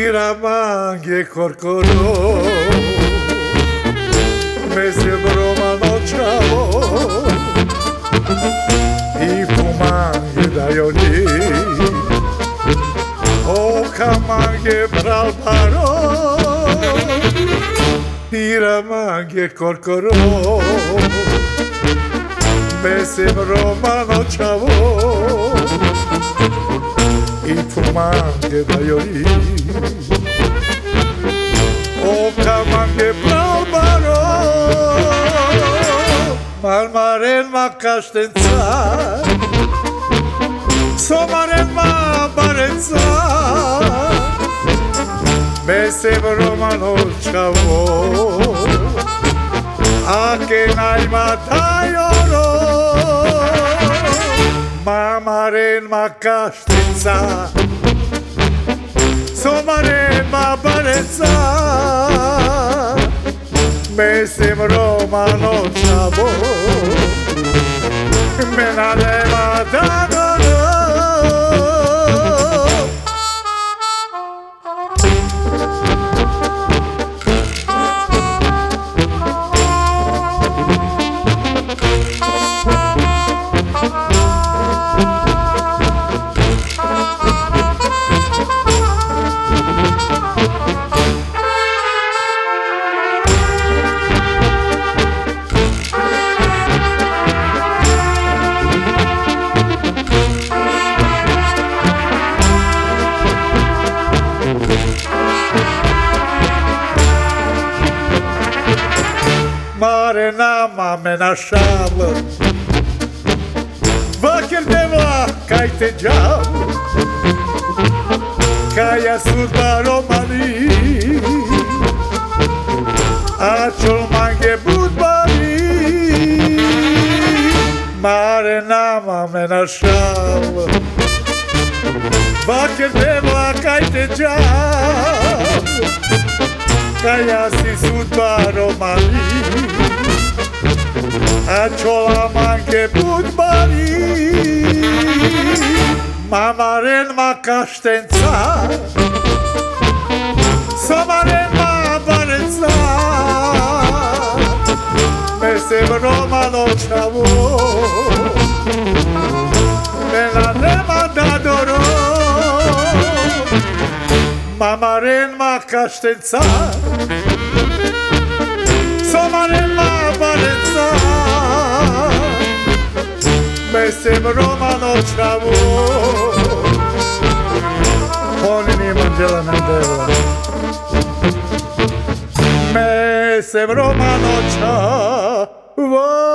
Tiramanghe corcoro me sembro manociavo I fumanghe daioli o camanghe bralbaro Tiramanghe corcoro me sembro manociavo I fumanghe daioli o camanghe bralbaro Marmaren ma caștența Somaren ma barența Mesem romano chavo Ake nai ma taioro Marmaren ma caștența Somaren ma barența Mesem romano chavo Menalema dadoro Mare nama amenașavă Vă cherdeva cai te geam Caia surba romanii Acel manghe budbanii Mare nama amenașavă Vă cherdeva cai te geam Caia si surba romanii Aciola manche budbanii Mamaren ma caștența Somaren ma barența Mesem romano chavo Menalema dadoro Mamaren ma caștența Somaren ma barența Mesem romano chavo Honini Manjela Nandela Mesem romano chavo